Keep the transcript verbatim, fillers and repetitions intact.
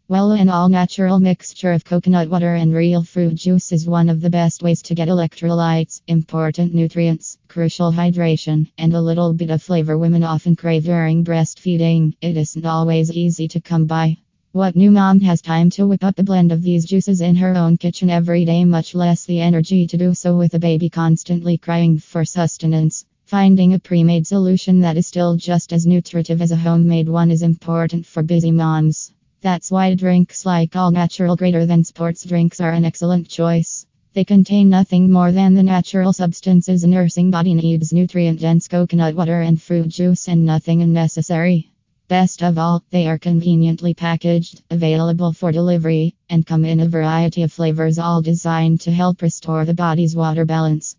Well, an all natural mixture of coconut water and real fruit juice is one of the best ways to get electrolytes, important nutrients, crucial hydration, and a little bit of flavor women often crave during breastfeeding. It isn't always easy to come by. What new mom has time to whip up a blend of these juices in her own kitchen every day, much less the energy to do so with a baby constantly crying for sustenance? Finding a pre-made solution that is still just as nutritive as a homemade one is important for busy moms. That's why drinks like all natural greater than sports drinks are an excellent choice. They contain nothing more than the natural substances a nursing body needs: nutrient dense coconut water and fruit juice, and nothing unnecessary. Best of all, they are conveniently packaged, available for delivery, and come in a variety of flavors, all designed to help restore the body's water balance.